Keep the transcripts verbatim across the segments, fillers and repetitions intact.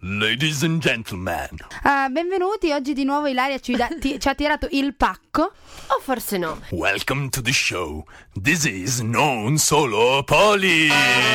Ladies and gentlemen. Uh, benvenuti, oggi di nuovo Ilaria ci, da, ti, ci ha tirato il pacco. O forse no. Welcome to the show. This is Non Solo Poli.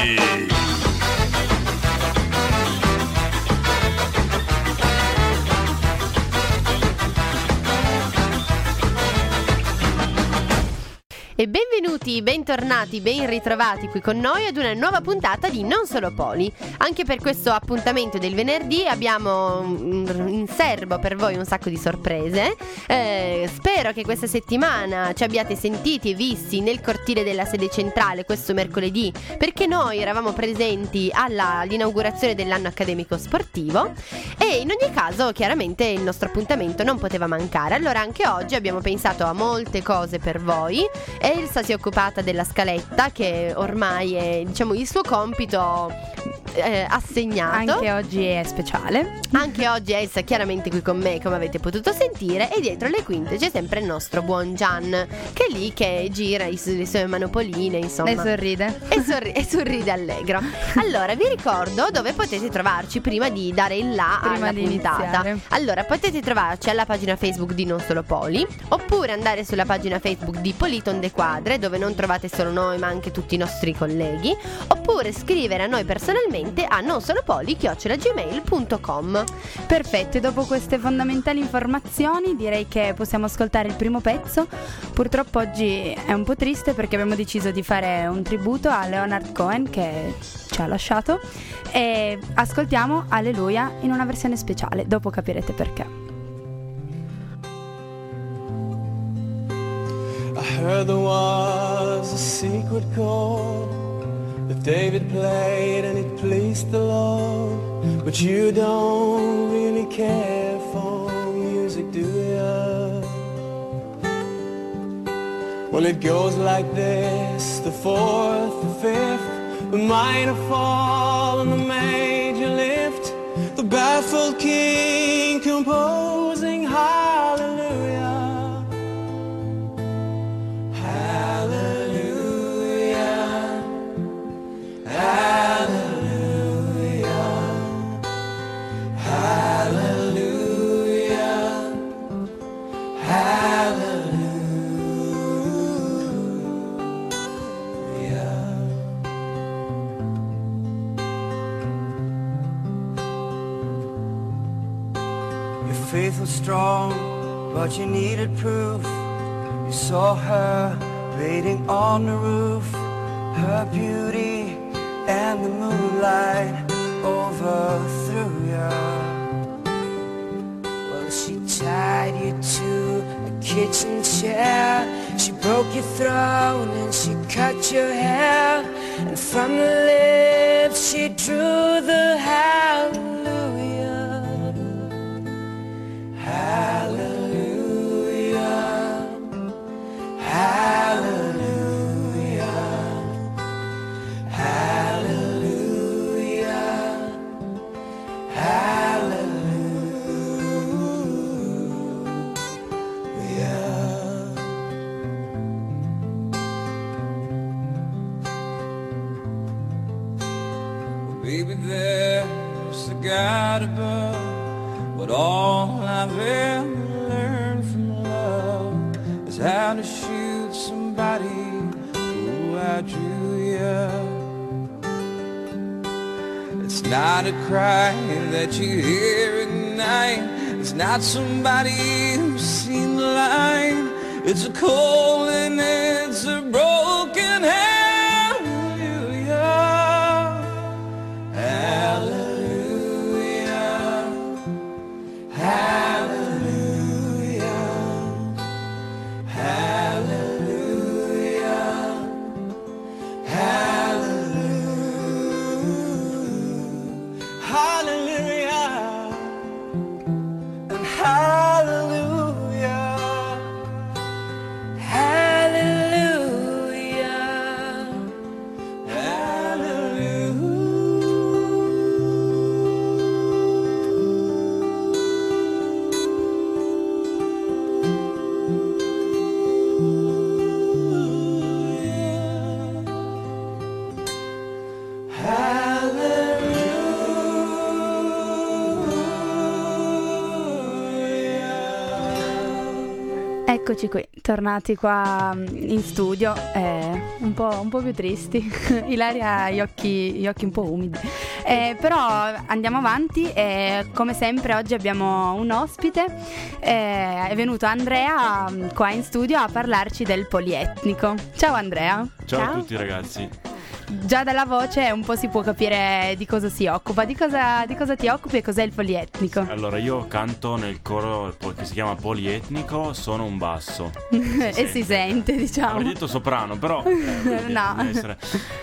E benvenuti, bentornati, ben ritrovati qui con noi ad una nuova puntata di Non Solo Poli. Anche per questo appuntamento del venerdì abbiamo in serbo per voi un sacco di sorprese. eh, Spero che questa settimana ci abbiate sentiti e visti nel cortile della sede centrale questo mercoledì, perché noi eravamo presenti alla, all'inaugurazione dell'anno accademico sportivo. E in ogni caso chiaramente il nostro appuntamento non poteva mancare. Allora anche oggi abbiamo pensato a molte cose per voi. Elsa si è occupata della scaletta, che ormai è, diciamo, il suo compito eh, assegnato. Anche oggi è speciale. Anche oggi Elsa è chiaramente qui con me, come avete potuto sentire. E dietro le quinte c'è sempre il nostro buon Gian, che è lì che gira i su- le sue manopoline, insomma, E sorride E, sorri- e sorride allegro. Allora vi ricordo dove potete trovarci prima di dare il là Prima alla di puntata. iniziare. Allora potete trovarci alla pagina Facebook di Non Solo Poli, oppure andare sulla pagina Facebook di Politon de Quadre, dove non trovate solo noi ma anche tutti i nostri colleghi, oppure scrivere a noi personalmente a nonsolopoli chiocciola gmail punto com. Perfetto, e dopo queste fondamentali informazioni direi che possiamo ascoltare il primo pezzo. Purtroppo oggi è un po' triste perché abbiamo deciso di fare un tributo a Leonard Cohen, che ci ha lasciato, e ascoltiamo Alleluia in una versione speciale, dopo capirete perché. I heard there was a secret chord that David played and it pleased the Lord. But you don't really care for music, do you? Well, it goes like this: the fourth, the fifth, the minor fall and the major lift, the baffled king composing hallelujah. Faith was strong, but you needed proof. You saw her waiting on the roof, her beauty and the moonlight overthrew you. Well, she tied you to a kitchen chair, she broke your throat and she cut your hair, and from the lips she drew the hallelujah. Hallelujah, hallelujah, hallelujah, hallelujah. Well, baby, there's a God above, but all I've ever learned from love is how to shoot somebody who outdrew you. It's not a cry that you hear at night, it's not somebody who's seen the light, it's a cold and it's a broken hallelujah. Hallelujah. Hallelujah. Eccoci qui, tornati qua in studio, eh, un po', un po' più tristi. Ilaria ha gli occhi, gli occhi un po' umidi, eh, però andiamo avanti e come sempre oggi abbiamo un ospite, eh, è venuto Andrea qua in studio a parlarci del polietnico. Ciao Andrea. Ciao, Ciao. a tutti ragazzi. Già dalla voce un po' si può capire di cosa si occupa, di cosa, di cosa ti occupi e cos'è il polietnico. Allora, io canto nel coro che si chiama polietnico, sono un basso. E si sente, diciamo. Avrei detto soprano, però eh, No. deve essere.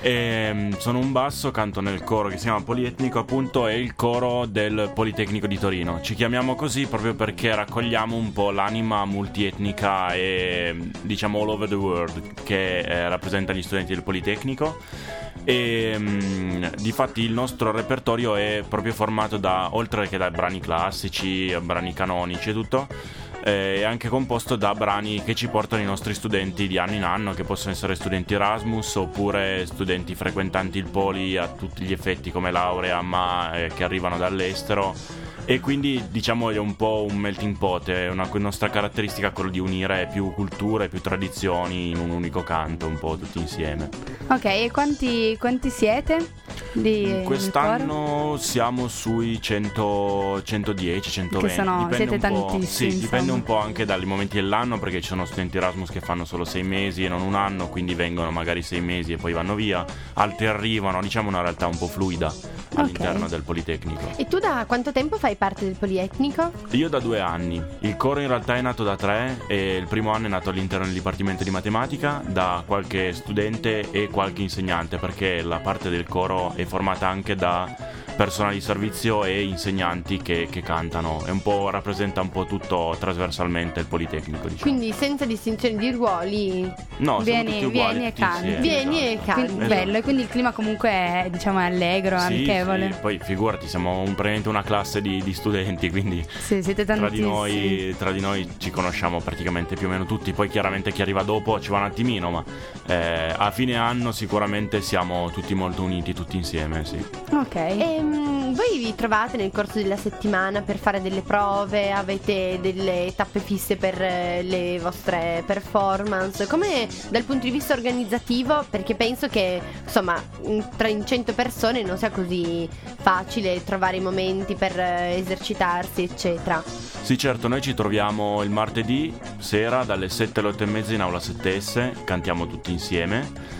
E, sono un basso, canto nel coro che si chiama polietnico, appunto è il coro del Politecnico di Torino. Ci chiamiamo così proprio perché raccogliamo un po' l'anima multietnica e diciamo all over the world che eh, rappresenta gli studenti del Politecnico. E mh, difatti il nostro repertorio è proprio formato da, oltre che da brani classici, brani canonici e tutto, eh, è anche composto da brani che ci portano i nostri studenti di anno in anno, che possono essere studenti Erasmus oppure studenti frequentanti il Poli a tutti gli effetti come laurea, ma eh, che arrivano dall'estero. E quindi diciamo è un po' un melting pot, è una nostra caratteristica quello di unire più culture, più tradizioni in un unico canto, un po' tutti insieme. Ok, e quanti, quanti siete? Di, nel coro? Quest'anno siamo sui cento, centodieci, centoventi. Che sono- siete un po', tantissimi, sì, dipende insomma. un po' anche dai momenti dell'anno, perché ci sono studenti Erasmus che fanno solo sei mesi e non un anno, quindi vengono magari sei mesi e poi vanno via. Altri arrivano, diciamo una realtà un po' fluida all'interno Ok. del Politecnico. E tu da quanto tempo fai parte del polietnico? Io da due anni. Il coro in realtà è nato da tre e il primo anno è nato all'interno del Dipartimento di Matematica da qualche studente e qualche insegnante, perché la parte del coro è formata anche da personale di servizio e insegnanti che, che cantano. È un po', rappresenta un po' tutto trasversalmente il Politecnico, diciamo. Quindi senza distinzione di ruoli, No, siamo Vieni- tutti uguali, vieni e tutti canti. insieme, vieni e esatto. canti. Quindi, Esatto. bello, e quindi il clima comunque è, diciamo, è allegro, Sì, amichevole. sì, poi figurati, siamo un, praticamente una classe di, di studenti, quindi Sì, siete tra di, tantissimi. noi, tra di noi ci conosciamo praticamente più o meno tutti. Poi chiaramente chi arriva dopo ci va un attimino, ma eh, a fine anno sicuramente siamo tutti molto uniti, tutti insieme, sì. Ok. Ehm, voi vi trovate nel corso della settimana per fare delle prove? Avete delle tappe fisse per eh, le vostre performance? Come dal punto di vista organizzativo? Perché penso che insomma in- tra in cento persone non sia così facile trovare i momenti per eh, esercitarsi eccetera. Sì, certo, noi ci troviamo il martedì sera dalle sette alle otto e mezza in aula sette esse, cantiamo tutti insieme.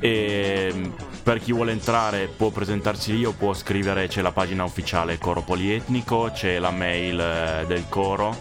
E per chi vuole entrare può presentarsi lì o può scrivere, c'è la pagina ufficiale Coro Polietnico, c'è la mail eh, del coro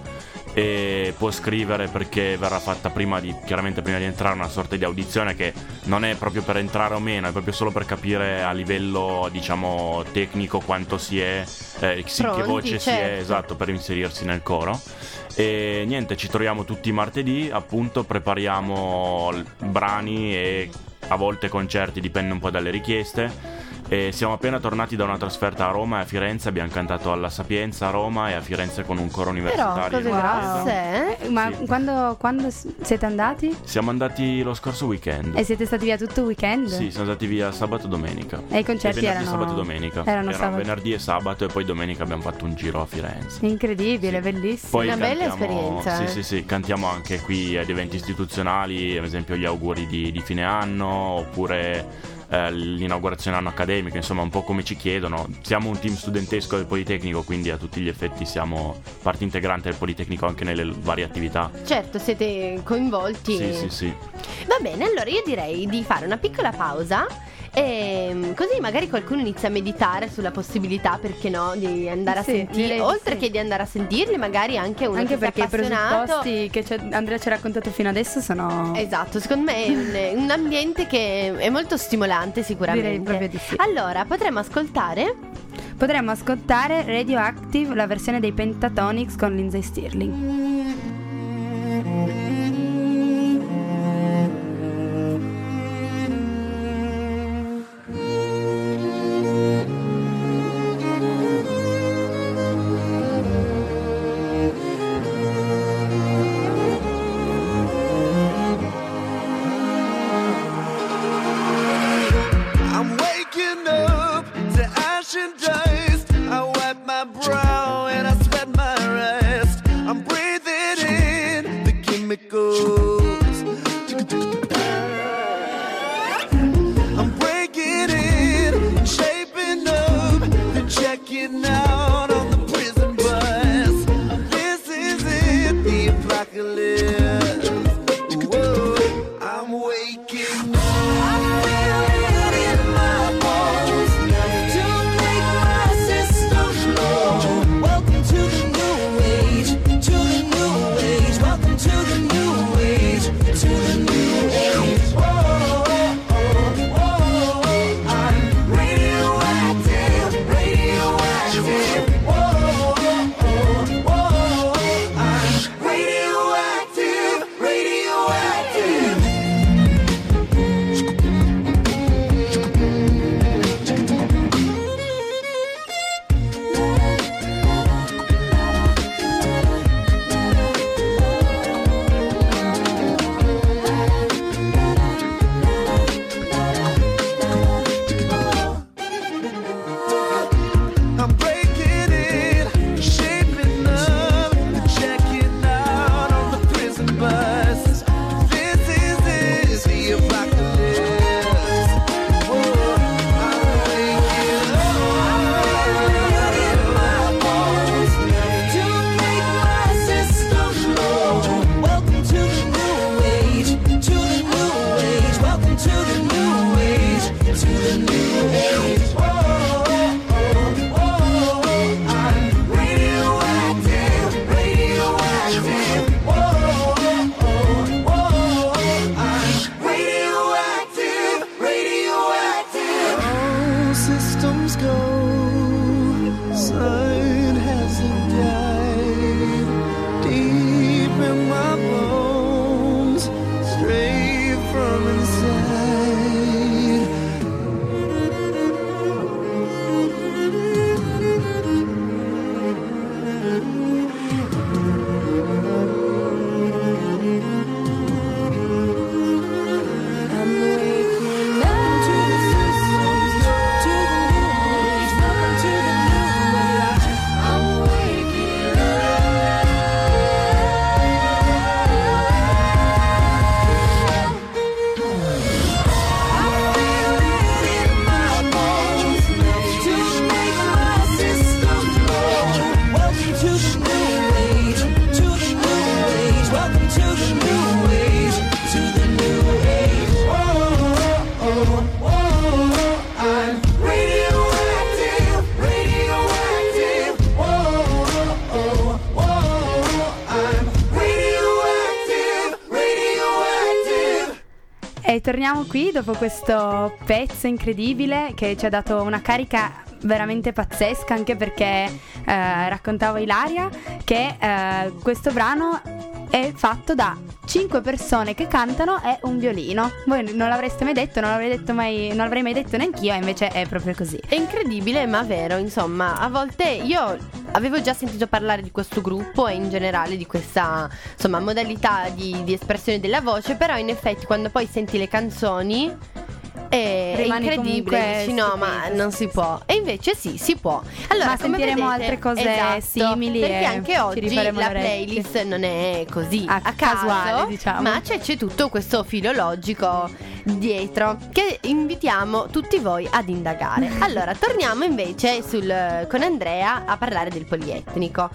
e può scrivere, perché verrà fatta prima di, chiaramente prima di entrare, una sorta di audizione che non è proprio per entrare o meno, è proprio solo per capire a livello diciamo tecnico quanto si è, eh, sì, che Pronti, voce si è, certo. esatto, per inserirsi nel coro. E niente, ci troviamo tutti i martedì, appunto prepariamo l- brani e a volte concerti, dipende un po' dalle richieste. E siamo appena tornati da una trasferta a Roma e a Firenze, abbiamo cantato alla Sapienza a Roma e a Firenze con un coro Però universitario. cose in Wow. Chiesa. grosse, eh? Ma Sì. quando, quando s- siete andati? Siamo andati lo scorso weekend. E siete stati via tutto il weekend? Sì, siamo andati via sabato e domenica. E i concerti E venerdì, erano sabato e domenica. erano sabato. venerdì e sabato e poi domenica abbiamo fatto un giro a Firenze. Incredibile, bellissimo. Poi Una bella cantiamo- esperienza, Sì, eh. sì, sì, cantiamo anche qui ad eventi istituzionali, ad esempio gli auguri di, di fine anno, oppure eh, l'inaugurazione anno accademico, insomma un po' come ci chiedono. Siamo un team studentesco del Politecnico, quindi a tutti gli effetti siamo parte integrante del Politecnico anche nelle varie attività. Certo, siete coinvolti. Sì, sì, sì. Va bene, allora io direi di fare una piccola pausa e così magari qualcuno inizia a meditare sulla possibilità, perché no, di andare Sì, a sentire, direi di oltre sì. che di andare a sentirli, magari anche uno Anche che sia perché i appassionato. presupposti che c'è- Andrea ci ha raccontato fino adesso sono... Esatto, secondo me è un, un ambiente che è molto stimolante sicuramente. Direi proprio di sì. Allora, potremmo ascoltare Potremmo ascoltare Radioactive, la versione dei Pentatonix con Lindsay Stirling. I'm waking up to ash and dust. I wipe my brow and I sweat my rest. I'm breathing E torniamo qui dopo questo pezzo incredibile che ci ha dato una carica veramente pazzesca, anche perché eh, raccontavo Ilaria che eh, questo brano è fatto da cinque persone che cantano e un violino. Voi non l'avreste mai detto, non l'avrei detto mai, non l'avrei mai detto neanch'io, e invece è proprio così. È incredibile ma vero, insomma, a volte io avevo già sentito parlare di questo gruppo e in generale di questa, insomma, modalità di, di espressione della voce, però in effetti quando poi senti le canzoni è Rimani incredibile, comunque dici no ma stupito, non sì, si sì, può, e invece sì, si può. Allora, ma come sentiremo vedete, altre cose esatto, simili perché e anche ci oggi rifaremo la le orecchie. playlist non è così A a, caso, casuale, diciamo. ma c'è, c'è tutto questo filo logico dietro che invitiamo tutti voi ad indagare. Allora, torniamo invece sul, con Andrea a parlare del polietnico.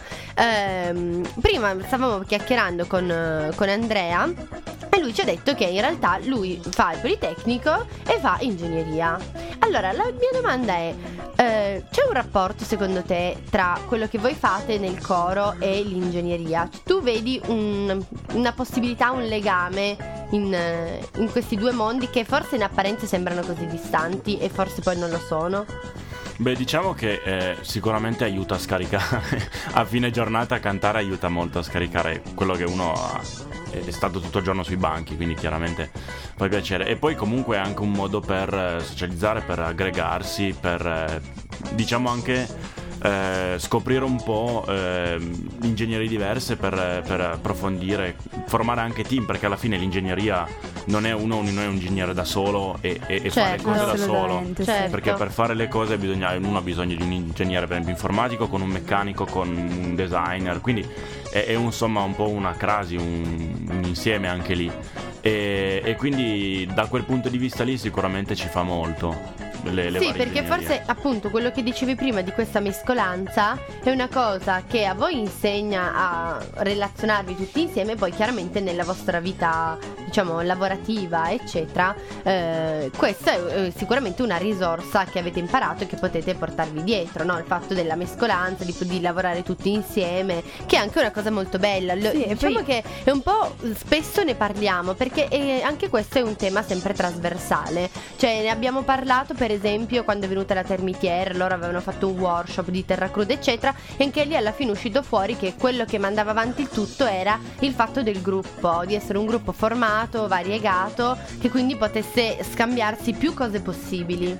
Ehm, prima stavamo chiacchierando con, con Andrea e lui ci ha detto che in realtà lui fa il politecnico e fa ingegneria. Allora, la mia domanda è, eh, c'è un rapporto secondo te tra quello che voi fate nel coro e l'ingegneria? Tu vedi un, una possibilità, un legame in, in questi due mondi che forse in apparenza sembrano così distanti e forse poi non lo sono? Beh, diciamo che eh, sicuramente aiuta a scaricare. A fine giornata cantare aiuta molto a scaricare quello che uno ha, è stato tutto il giorno sui banchi, quindi chiaramente fa piacere. E poi comunque è anche un modo per socializzare, per aggregarsi, per eh, diciamo anche eh, scoprire un po' eh, ingegnerie diverse per, per approfondire, formare anche team, perché alla fine l'ingegneria non è uno, non è un ingegnere da solo e, e, e Certo, fare cose da solo. assolutamente, sì. Certo. Perché per fare le cose bisogna, uno ha bisogno di un ingegnere, per esempio informatico, con un meccanico, con un designer, quindi è, è insomma un po' una crasi, un, un insieme anche lì, e, e quindi da quel punto di vista lì sicuramente ci fa molto. Le, le sì, varie perché ingegnerie. forse appunto quello che dicevi prima di questa mescolanza è una cosa che a voi insegna a relazionarvi tutti insieme, poi chiaramente nella vostra vita, diciamo, lavorativa eccetera, eh, questa è eh, sicuramente una risorsa che avete imparato e che potete portarvi dietro, no? Il fatto della mescolanza, di, di lavorare tutti insieme, che è anche una cosa molto bella. Lo, Sì, e diciamo poi- che è un po' spesso ne parliamo perché è, anche questo è un tema sempre trasversale, cioè ne abbiamo parlato per esempio quando è venuta la Termitiere, loro avevano fatto un workshop di terra cruda eccetera, e anche lì alla fine è uscito fuori che quello che mandava avanti il tutto era il fatto del gruppo, di essere un gruppo formato, variegato, che quindi potesse scambiarsi più cose possibili.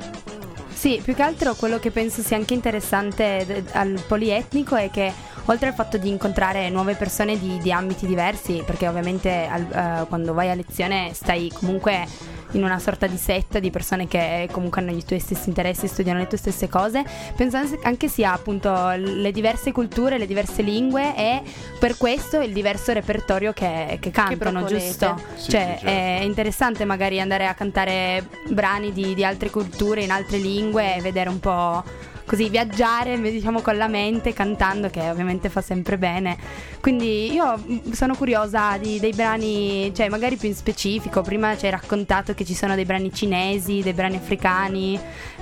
Sì, più che altro quello che penso sia anche interessante d- al polietnico è che oltre al fatto di incontrare nuove persone di, di ambiti diversi, perché ovviamente al, eh, quando vai a lezione stai comunque in una sorta di setta di persone che comunque hanno i tuoi stessi interessi, studiano le tue stesse cose, penso anche sia appunto le diverse culture, le diverse lingue e per questo il diverso repertorio che, che cantano, proponete. giusto? Sì, Cioè sì, certo. è interessante magari andare a cantare brani di, di altre culture in altre lingue e vedere un po' così, viaggiare diciamo con la mente cantando, che ovviamente fa sempre bene. Quindi io mm, sono curiosa di, dei brani, cioè magari più in specifico. Prima ci hai raccontato che ci sono dei brani cinesi, dei brani africani,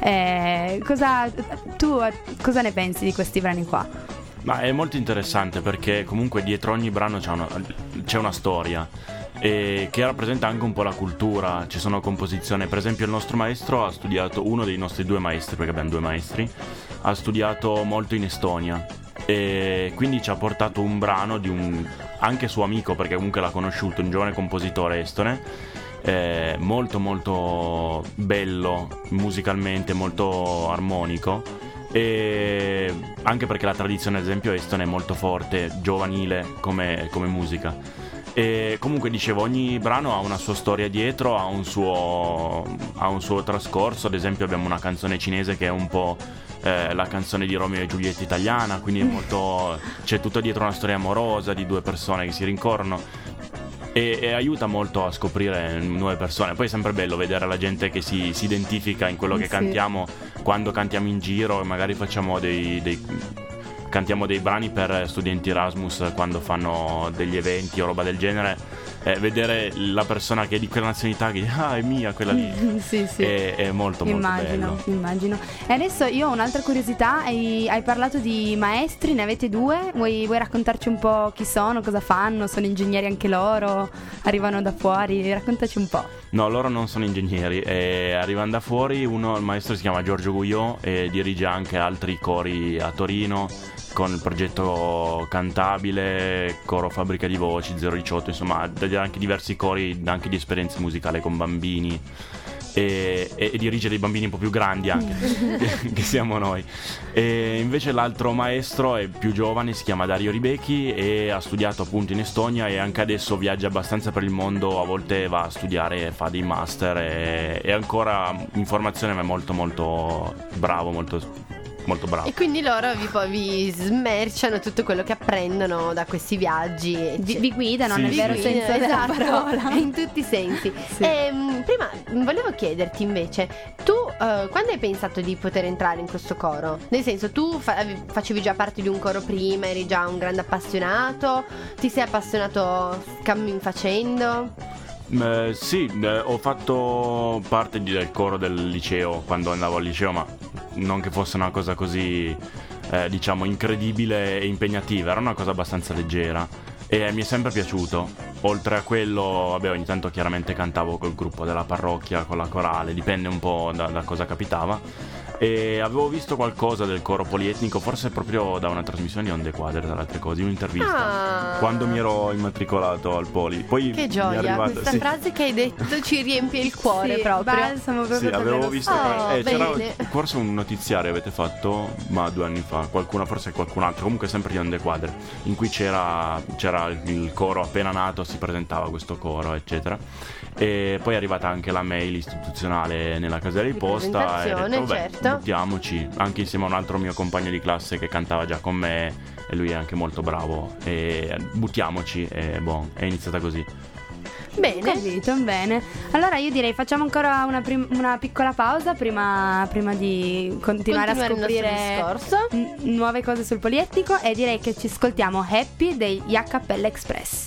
eh, cosa, tu eh, cosa ne pensi di questi brani qua? Ma è molto interessante perché comunque dietro ogni brano c'è una, c'è una storia e che rappresenta anche un po' la cultura. Ci sono composizioni, per esempio il nostro maestro ha studiato, uno dei nostri due maestri, perché abbiamo due maestri, ha studiato molto in Estonia e quindi ci ha portato un brano di un anche suo amico, perché comunque l'ha conosciuto, un giovane compositore estone, eh, molto molto bello musicalmente, molto armonico, e anche perché la tradizione ad esempio estone è molto forte, giovanile come, come musica. E comunque dicevo, ogni brano ha una sua storia dietro, ha un suo, ha un suo trascorso. Ad esempio abbiamo una canzone cinese che è un po' eh, la canzone di Romeo e Giulietta italiana, quindi è molto, c'è tutto dietro una storia amorosa di due persone che si rincorrono e, e aiuta molto a scoprire nuove persone. Poi è sempre bello vedere la gente che si, si identifica in quello che Sì. cantiamo quando cantiamo in giro e magari facciamo dei, dei cantiamo dei brani per studenti Erasmus quando fanno degli eventi o roba del genere. Eh, vedere la persona che è di quella nazionalità che dice ah è mia quella lì sì, sì. È, è molto molto immagino, bello. Immagino. E adesso io ho un'altra curiosità, hai, hai parlato di maestri, ne avete due, vuoi, vuoi raccontarci un po' chi sono, cosa fanno, sono ingegneri anche loro, arrivano da fuori, raccontaci un po'. No, loro non sono ingegneri, eh, arrivano da fuori, uno, il maestro si chiama Giorgio Guillot e dirige anche altri cori a Torino con il progetto Cantabile, Coro Fabbrica di Voci, zero diciotto, insomma anche diversi cori anche di esperienze musicali con bambini e, e, e dirige dei bambini un po' più grandi anche che siamo noi. E invece l'altro maestro è più giovane, si chiama Dario Ribecchi e ha studiato appunto in Estonia e anche adesso viaggia abbastanza per il mondo, a volte va a studiare, fa dei master e, e ancora in formazione, ma è molto molto bravo, molto molto bravo. E quindi loro vi, poi vi smerciano tutto quello che apprendono da questi viaggi. Vi, vi guidano sì, nel sì, vero sì. senso della Esatto, parola. in tutti i sensi. Sì. E, prima volevo chiederti invece, tu uh, quando hai pensato di poter entrare in questo coro? Nel senso, tu fa- facevi già parte di un coro prima, eri già un grande appassionato, ti sei appassionato cammin facendo? Eh, sì, eh, ho fatto parte di- del coro del liceo quando andavo al liceo, ma non che fosse una cosa così, eh, diciamo, incredibile e impegnativa, era una cosa abbastanza leggera e mi è sempre piaciuto. Oltre a quello, vabbè, ogni tanto chiaramente cantavo col gruppo della parrocchia, con la corale, dipende un po' da, da cosa capitava. E avevo visto qualcosa del coro polietnico, forse proprio da una trasmissione di Onde Quadre, tra le altre cose, in un'intervista, Ah. quando mi ero immatricolato al Poli. Poi Che mi è gioia, arrivata- questa sì. frase che hai detto ci riempie il cuore Sì, proprio. balsamo proprio Sì, per avevo nello visto Oh, eh, c'era bene. forse un notiziario avete fatto, ma due anni fa, qualcuno, forse qualcun altro, comunque sempre di Onde Quadre, in cui c'era, c'era il coro appena nato, si presentava questo coro, eccetera. E poi è arrivata anche la mail istituzionale nella casella di Di posta e ho presentazione, detto, vabbè, certo. buttiamoci, anche insieme a un altro mio compagno di classe che cantava già con me e lui è anche molto bravo, e buttiamoci e boh, è iniziata così. Bene. Capito, bene. Allora io direi facciamo ancora una, prim- una piccola pausa prima, prima di continuare, Continuare a il nostro scoprire discorso. n- nuove cose sul polietnico e direi che ci ascoltiamo Happy degli A Cappella Express.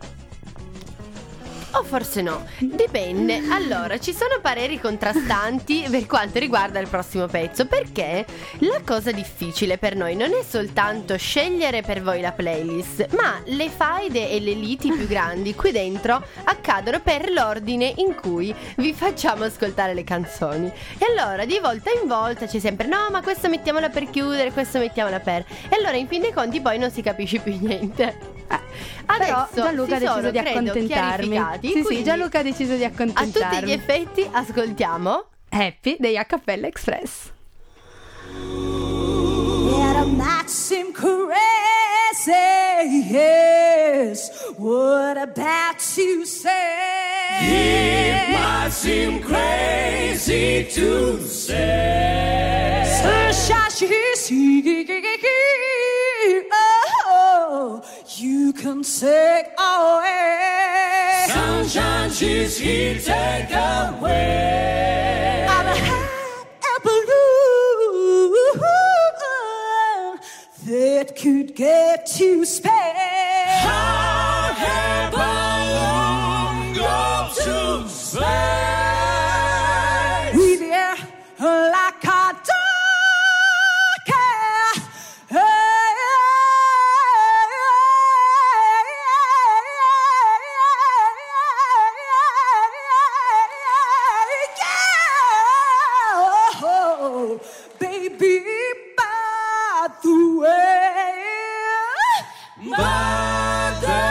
O forse no, dipende. Allora, ci sono pareri contrastanti per quanto riguarda il prossimo pezzo, perché la cosa difficile per noi non è soltanto scegliere per voi la playlist, ma le faide e le liti più grandi qui dentro accadono per l'ordine in cui vi facciamo ascoltare le canzoni. E allora di volta in volta c'è sempre no, ma questa mettiamola per chiudere, questa mettiamola per... E allora in fin dei conti poi non si capisce più niente. Però Adesso Gianluca ha si sono, deciso di credo, accontentarmi. chiarificati, Sì, sì, quindi Gianluca ha deciso di a accontentarmi. tutti gli effetti ascoltiamo Happy degli A Cappella Express. That it might seem crazy, yes. What about you say? It might seem crazy to say. Sunshine is here. Oh, you can take away. Sunshine, she's here, take away. I'm a hot air balloon that could get you space. Hot air balloon, go to space. With the air like a dog. Baby, by the way, By the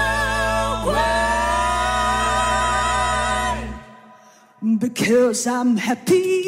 way. because I'm happy.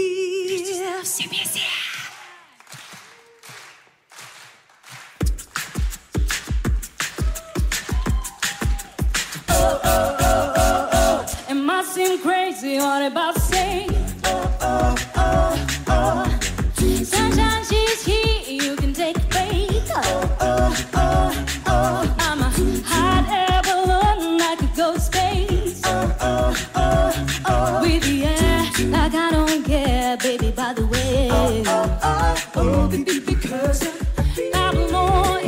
It might seem crazy what I'm about to say. Oh, oh, oh, oh. Sunshine, she's here, you can take a break. Oh, oh, oh, oh. I'm a hot air balloon, I could go to space. Oh, oh, oh, oh. With the air, like I don't care, baby, by the way. Oh, oh, oh, oh. Because I belong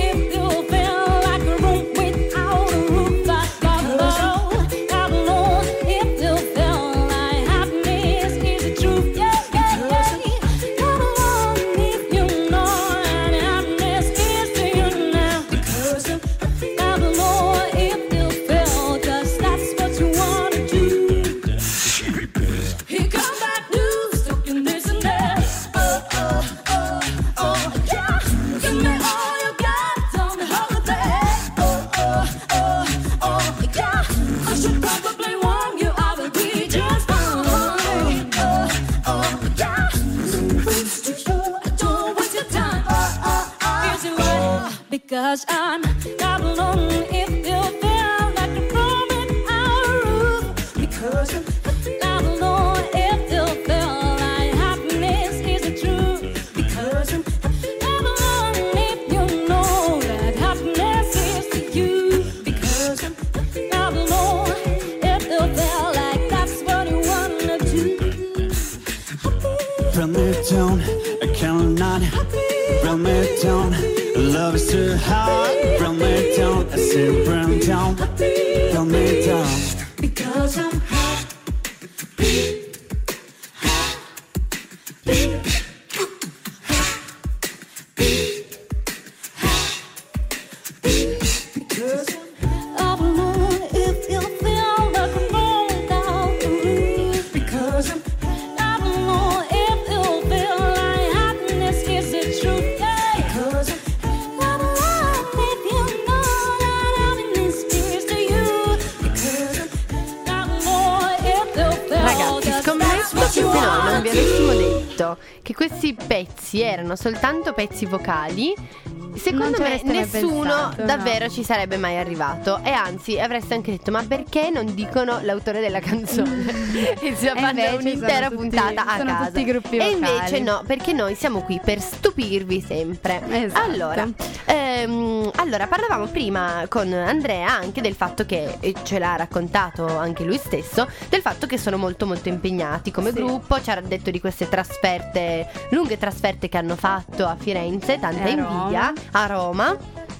Because I'm not alone if you feel like you're falling out of roof. Because I'm not alone if you feel like happiness isn't true. Because I'm not alone if you know that happiness is to you. Because I'm not alone if you feel like that's what you wanna do. Run me down, I cannot run me down. Love is too hard. Run me down, I say run down. Run me down. Because I'm happy. Because I'm alone if you feel like I'm falling down the roof. Because I'm not alone if you feel like happiness is the truth. Yeah. Because I'm not alone if you know that happiness is to you. Because I'm not alone if you feel Ragazzi, that scommetto that's che what se you no non wanna vi do. avessimo detto che questi pezzi erano soltanto pezzi vocali, secondo Non ci me avreste mai nessuno pensato, no. davvero ci sarebbe mai arrivato. E anzi avreste anche detto: ma perché non dicono l'autore della canzone? E si E fanno invece un'intera sono tutti- puntata a sono casa. tutti gruppi E vocali. invece no, perché noi siamo qui per stupirvi sempre. Esatto. Allora, ehm, allora parlavamo prima con Andrea anche del fatto che, e ce l'ha raccontato anche lui stesso, del fatto che sono molto molto impegnati come Sì. gruppo. Ci ha detto di queste trasferte, lunghe trasferte che hanno fatto a Firenze, tanta E a invidia, Roma. a Roma.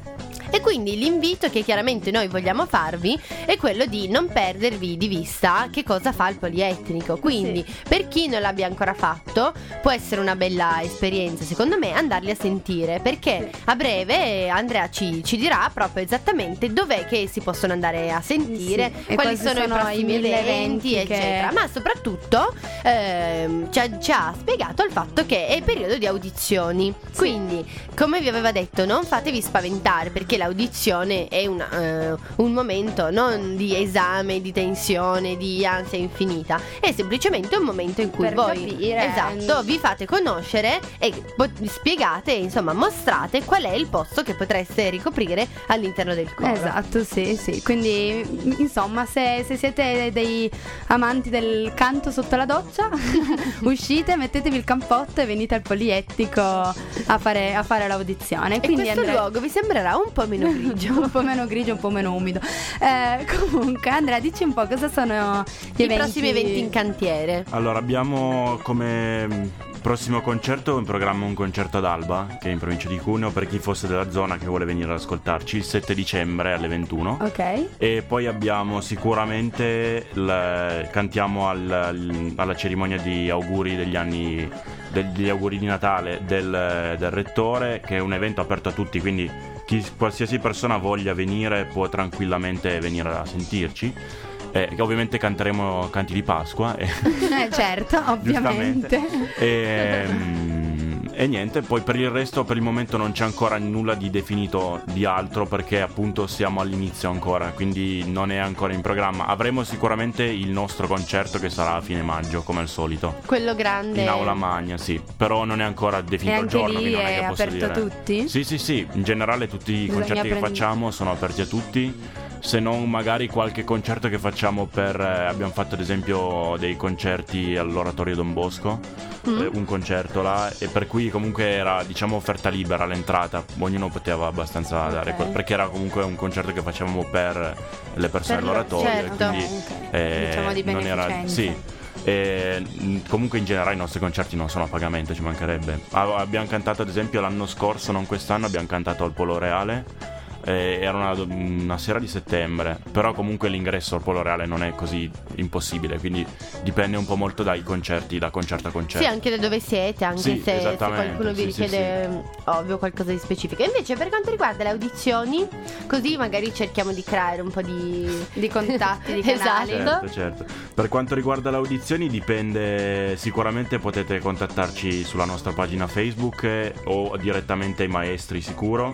E quindi l'invito che chiaramente noi vogliamo farvi è quello di non perdervi di vista che cosa fa il polietnico. Quindi per chi non l'abbia ancora fatto può essere una bella esperienza, secondo me, andarli a sentire, perché a breve Andrea ci, ci dirà proprio esattamente dov'è che si possono andare a sentire, Sì, e quali quali sono, sono i prossimi i mille eventi, eventi che- eccetera. Ma soprattutto ehm, ci, ha, ci ha spiegato il fatto che è il periodo di audizioni. Quindi, come vi aveva detto, non fatevi spaventare, perché l'audizione è una, eh, un momento non di esame, di tensione, di ansia infinita, è semplicemente un momento in cui Per voi capire. esatto, vi fate conoscere e po- spiegate, insomma, mostrate qual è il posto che potreste ricoprire all'interno del coro. Esatto, sì, sì. Quindi, insomma, se, se siete dei amanti del canto sotto la doccia, uscite, mettetevi il campotto e venite al polietnico a fare, a fare l'audizione. E Quindi questo Andrea- luogo vi sembrerà un po' meno grigio. un po' meno grigio, un po' meno umido. Eh, comunque, Andrea, dici un po' cosa sono gli I eventi prossimi eventi in cantiere. Allora, abbiamo come mm, prossimo concerto in programma un concerto ad Alba, che è in provincia di Cuneo, per chi fosse della zona che vuole venire ad ascoltarci, il sette dicembre alle ventuno. Ok. E poi abbiamo sicuramente il- cantiamo al- al- alla cerimonia di auguri degli anni degli auguri di Natale del, del rettore, che è un evento aperto a tutti, quindi chi, qualsiasi persona voglia venire può tranquillamente venire a sentirci. Eh, che ovviamente canteremo canti di Pasqua e, Eh, certo, ovviamente. giustamente. E, mm, e niente, poi per il resto per il momento non c'è ancora nulla di definito di altro, perché appunto siamo all'inizio ancora, quindi non è ancora in programma. Avremo sicuramente il nostro concerto che sarà a fine maggio, come al solito, Quello grande. in Aula Magna, sì, però non è ancora E definito il anche giorno, lì quindi non è è che posso aperto a dire. tutti? Sì, sì, sì, in generale tutti i Bisogna concerti che prendere- facciamo sono aperti a tutti. Se non magari qualche concerto che facciamo per eh, abbiamo fatto ad esempio dei concerti all'Oratorio Don Bosco, Mm. eh, un concerto là, e per cui comunque era, diciamo, offerta libera l'entrata, ognuno poteva abbastanza dare, Ok. perché era comunque un concerto che facevamo per le persone Per lo- all'oratorio, e certo. quindi Ok. eh, Diciamo di non era, beneficenza. sì. E, mh, comunque in generale i nostri concerti non sono a pagamento, ci mancherebbe. Ah, abbiamo cantato ad esempio l'anno scorso, non quest'anno, abbiamo cantato al Polo Reale. Eh, era una, una sera di settembre, però comunque l'ingresso al Polo Reale non è così impossibile, quindi dipende un po' molto dai concerti, da concerto a concerto. Sì, anche da dove siete, anche Sì, se, se esattamente, qualcuno vi sì, sì, richiede mm, ovvio qualcosa di specifico. Invece per quanto riguarda le audizioni, così magari cerchiamo di creare un po' di, Di contatti, di canali. Esatto. Certo, certo. Per quanto riguarda le audizioni dipende, sicuramente potete contattarci sulla nostra pagina Facebook, eh, o direttamente ai maestri sicuro,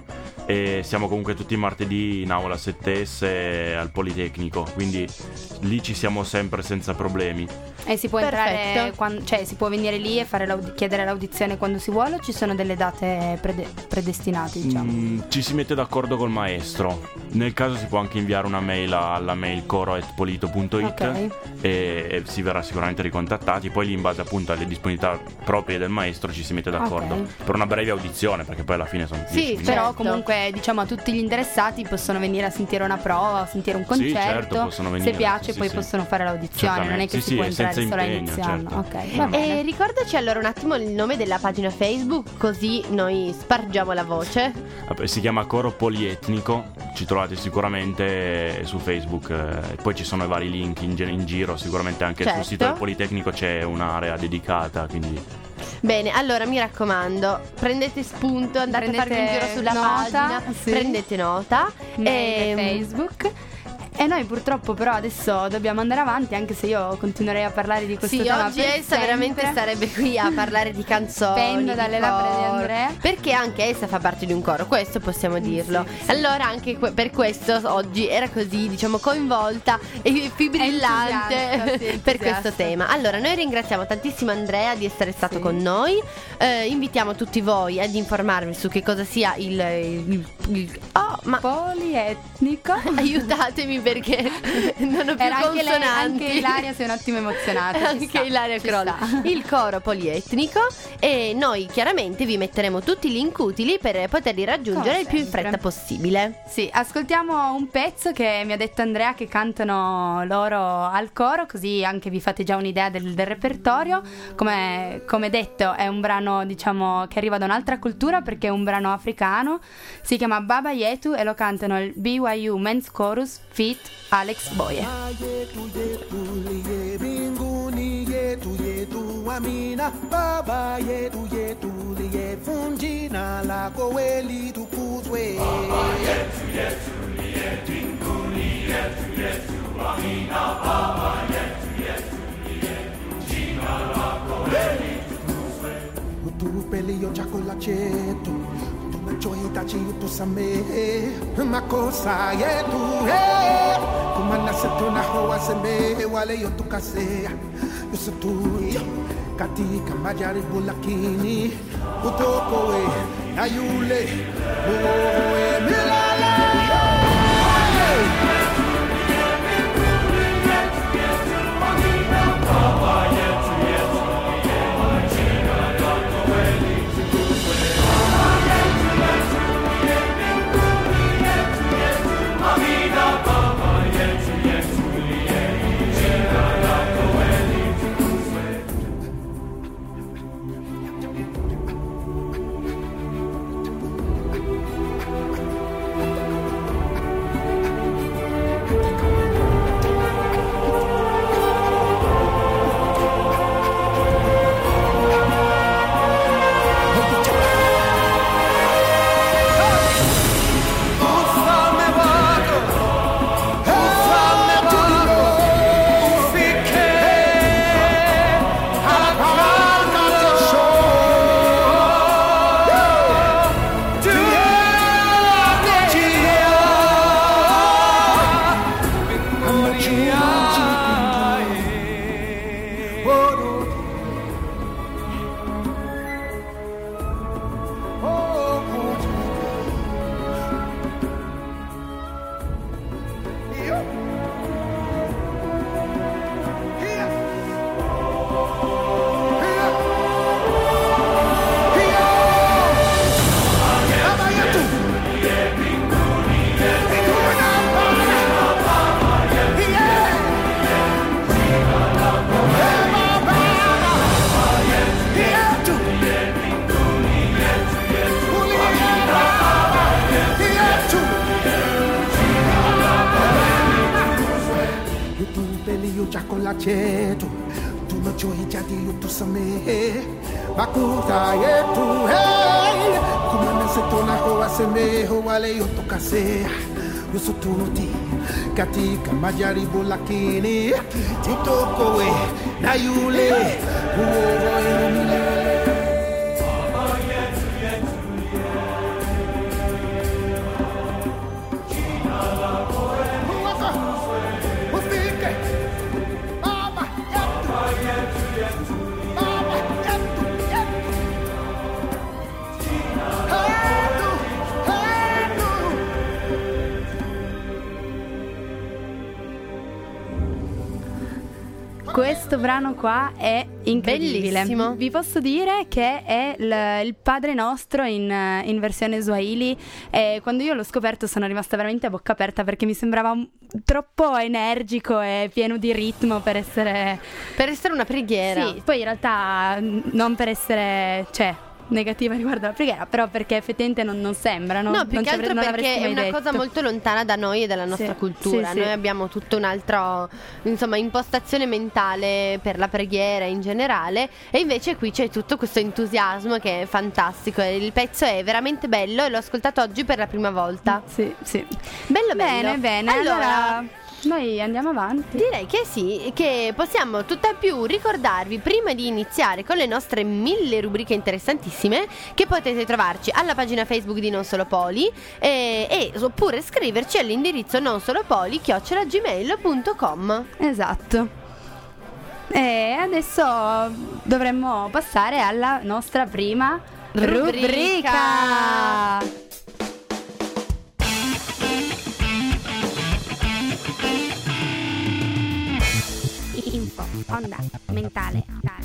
e siamo comunque tutti i martedì in aula sette S al Politecnico, quindi lì ci siamo sempre senza problemi. E si può Perfetto. entrare, quan- cioè si può venire lì e fare l'audi- chiedere l'audizione quando si vuole, o ci sono delle date prede- predestinate, diciamo? Mm, ci si mette d'accordo col maestro. Nel caso si può anche inviare una mail alla mail coro at polito punto it Ok. e, e si verrà sicuramente ricontattati. Poi lì, in base appunto alle disponibilità proprie del maestro, ci si mette d'accordo Ok. per una breve audizione, perché poi alla fine sono Sì, dieci minuti. Però certo. comunque diciamo a tutti gli interessati possono venire a sentire una prova, a sentire un Sì, concerto, certo, possono venire, se piace sì, poi sì. possono fare l'audizione, non è Certamente. che Sì, si può sì, entrare senza solo impegno, all'inizio anno. certo. Ok, va E bene. ricordaci allora un attimo il nome della pagina Facebook, così noi spargiamo la voce. Vabbè, si chiama Coro Polietnico, ci trovate sicuramente su Facebook, eh, e poi ci sono i vari link in, ge- in giro, sicuramente anche Certo. sul sito del Politecnico c'è un'area dedicata, Eh, quindi Bene, allora mi raccomando, prendete spunto, andate a farvi un Prendete giro sulla nota, pagina, sì. prendete nota. Mail e e Facebook. E noi purtroppo però adesso dobbiamo andare avanti, anche se io continuerei a parlare di questo Sì, tema oggi per Elsa sempre. veramente sarebbe qui a parlare di canzoni, Pendo di dalle labbra di coro, Andrea. perché anche Elsa fa parte di un coro, questo possiamo dirlo. sì, sì. Allora anche que- per questo oggi era così, diciamo, coinvolta e fibrillante Entusiasta, sì, per entusiasta. questo tema. Allora noi ringraziamo tantissimo Andrea di essere stato Sì. con noi. Eh, invitiamo tutti voi ad informarvi su che cosa sia il, il, il- oh, ma Polietnico. aiutatemi perché non ho più Era anche, lei, consonanti. anche Ilaria si è un attimo emozionata. ci Anche sta, Ilaria ci crolla. sta. Il coro polietnico, e noi chiaramente vi metteremo tutti i link utili per poterli raggiungere Come il più in sempre. fretta possibile. Sì, ascoltiamo un pezzo che mi ha detto Andrea che cantano loro al coro, così anche vi fate già un'idea del, del repertorio. Come, come detto, è un brano, diciamo, che arriva da un'altra cultura perché è un brano africano. Si chiama Baba Yetu e lo cantano il B Y U Men's Chorus feat. Alex Boye. yetu yetu liye mbinguni yetu yetu amina baba yetu yetu liye funjina lako weli tukuzwe baba yetu yetu liye mbinguni yetu yetu amina baba yetu yetu liye funjina lako weli tukuzwe utupelio chako la chetu tumechohitaji utusamehe makosa yetu hey. Kumana setuna hoa sembe wale yotukasea yusutuyo katika majaribu lakini utokowe na yule uoe milele chetu tunachohitaji utusamehe makosa yetu hey. Kumanase tunakowasemeho wale yotukasea yusututi katika majaribu lakini tutokowe na yule uokoe milele. questo brano qua è incredibile. Bellissimo. Vi posso dire che è il, il Padre Nostro in, in versione Swahili, e quando io l'ho scoperto sono rimasta veramente a bocca aperta perché mi sembrava un, troppo energico e pieno di ritmo per essere Per essere una preghiera. Sì, poi in realtà non per essere, cioè, negativa riguardo alla preghiera, però perché effettivamente non, non sembra, no? No, più non che ci avre- altro non perché l'avresti è mai una detto. cosa molto lontana da noi e dalla nostra Sì, cultura. sì, sì. Noi abbiamo tutta un'altra, insomma, impostazione mentale per la preghiera in generale, e invece qui c'è tutto questo entusiasmo che è fantastico. E il pezzo è veramente bello e l'ho ascoltato oggi per la prima volta. Sì, sì. Bello, Bene, bello. bene. Allora, Allora, noi andiamo avanti. direi che sì, che possiamo tutt'al più ricordarvi, prima di iniziare con le nostre mille rubriche interessantissime, che potete trovarci alla pagina Facebook di Non Solo Poli, e, e oppure scriverci all'indirizzo nonsolopoli chiocciola gmail punto com. Esatto. E adesso dovremmo passare alla nostra prima Rubrica. rubrica. Info, onda, mentale,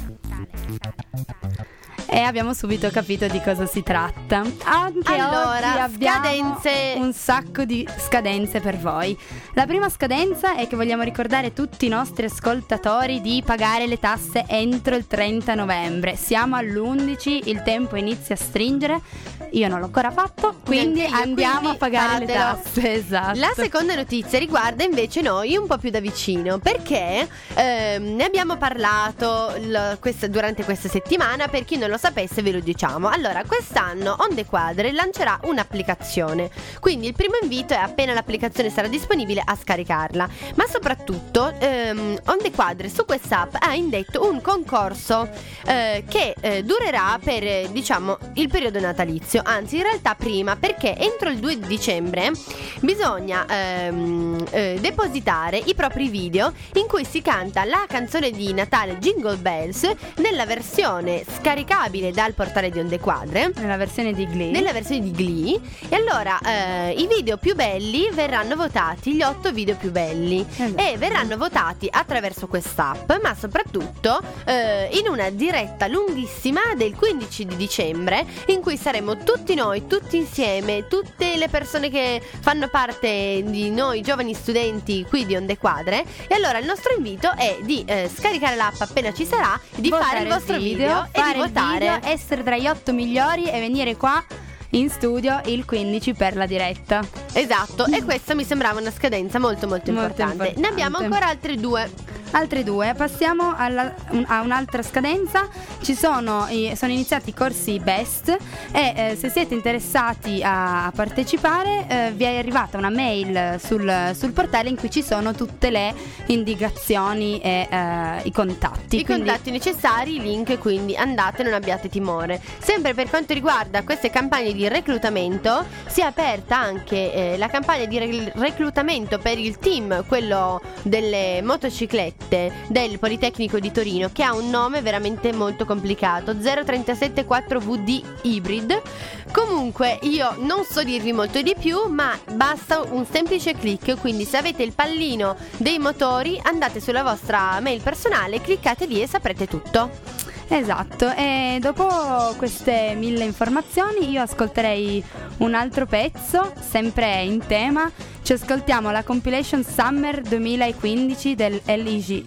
e abbiamo subito capito di cosa si tratta. Anche Allora, oggi abbiamo scadenze. un sacco di scadenze per voi. La prima scadenza è che vogliamo ricordare tutti i nostri ascoltatori di pagare le tasse entro il trenta novembre. Siamo all'undici, il tempo inizia a stringere. Io non l'ho ancora fatto, quindi Neanche io, andiamo quindi a pagare le fatelo. tasse. Esatto. La seconda notizia riguarda invece noi un po' più da vicino, perché ehm, ne abbiamo parlato l- questa- durante questa settimana. Per chi non lo sapesse ve lo diciamo. Allora, quest'anno Onde Quadre lancerà un'applicazione, quindi il primo invito è, appena l'applicazione sarà disponibile, a scaricarla. Ma soprattutto ehm, Onde Quadre su quest'app ha indetto un concorso eh, che eh, durerà per eh, diciamo il periodo natalizio, anzi in realtà prima, perché entro il due di dicembre bisogna ehm, eh, depositare i propri video in cui si canta la canzone di Natale Jingle Bells nella versione scaricabile dal portale di Onde Quadre, Nella versione di Glee. nella versione di Glee. E allora eh, i video più belli verranno votati, gli otto video più belli, Esatto. e verranno votati attraverso quest'app, ma soprattutto eh, in una diretta lunghissima del quindici di dicembre, in cui saremo tutti noi, tutti insieme, tutte le persone che fanno parte di noi giovani studenti qui di Onde Quadre. E allora il nostro invito è di eh, scaricare l'app appena ci sarà, di Votare fare il vostro video, e fare di il votare. video, essere tra gli otto migliori e venire qua in studio il quindici per la diretta. Esatto, e questa mi sembrava una scadenza molto molto, Molto importante. importante. Ne abbiamo ancora altre due. Altre due, passiamo alla- un- a un'altra scadenza. Ci sono, i- sono iniziati i corsi Best, e eh, se siete interessati a, a partecipare eh, vi è arrivata una mail sul, sul portale in cui ci sono tutte le indicazioni e eh, i contatti. I Quindi- contatti necessari, i link, quindi andate, non abbiate timore. Sempre per quanto riguarda queste campagne di reclutamento, si è aperta anche eh, la campagna di re- reclutamento per il team, quello delle motociclette del Politecnico di Torino, che ha un nome veramente molto complicato, zero trentasette quattro V D Hybrid. Comunque io non so dirvi molto di più, ma basta un semplice click, quindi se avete il pallino dei motori andate sulla vostra mail personale, cliccate lì e saprete tutto. Esatto, e dopo queste mille informazioni io ascolterei un altro pezzo, sempre in tema. Ci ascoltiamo la compilation Summer duemilaquindici del L I G.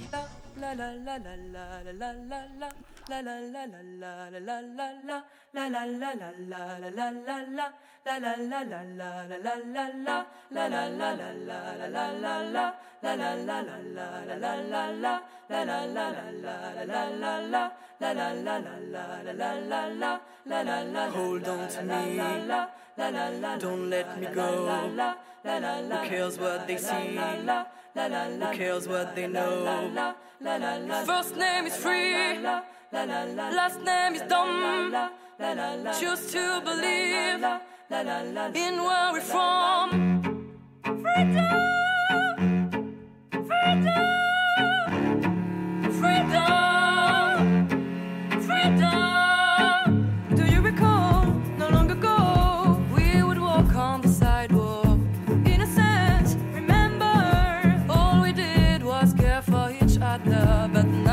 Hold on to me, don't let me go. Who cares what they see? Who cares what they know? First name is free, last name is dumb. Choose to believe in where we're from. Freedom, freedom, freedom, freedom. Do you recall, not long ago, we would walk on the sidewalk? Innocent, remember, all we did was care for each other, but